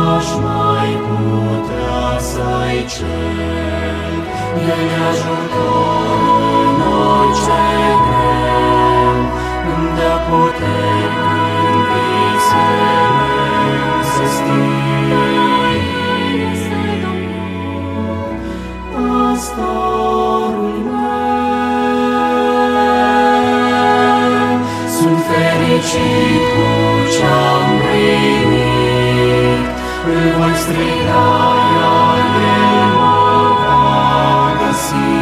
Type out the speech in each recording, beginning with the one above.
n-aș mai putea să-i cer. El e ajutor în orice greu, îmi dă puteri când visele se sting. Pastorul meu, sunt fericit cu ce-am primit, îl voi striga, iar El mă va găsi.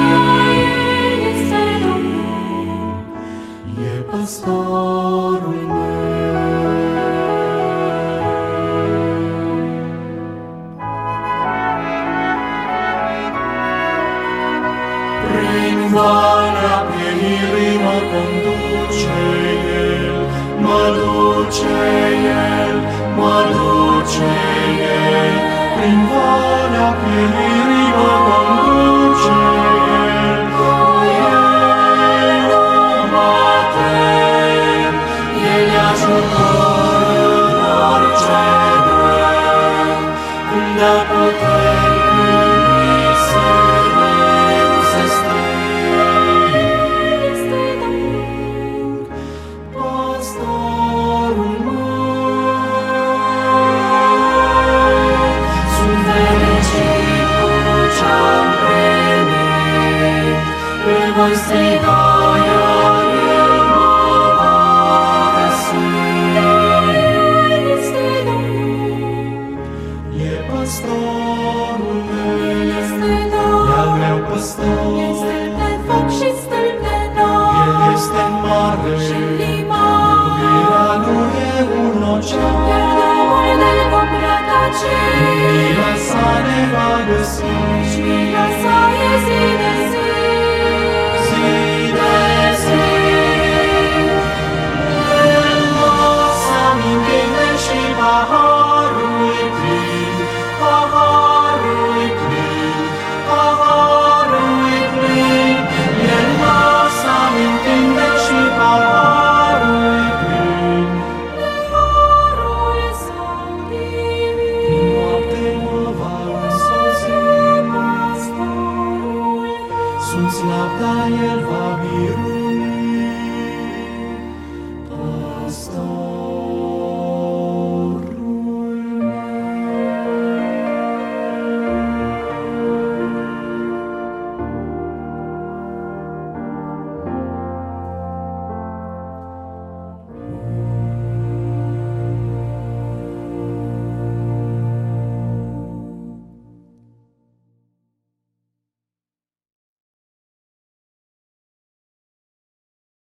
E pastorul meu. Prin valea pieirii mă conduce El, mă duce El, mă duce El. Prin valea pieirii mă conduce El, cu El nu mă tem. El e ajutor în orice greu, îmi dă puteri când visele se sting. Pastorul meu, sunt fericit cu ce-am primit, îl voi striga, iar El mă va găsi. E pastorul meu, e-al meu pastor. Este pe foc și stâlp de nor, El este mare, și liman, iubirea lui e un ocean. iar Domnul ne vom rătăci. Mila sa ne va găsi.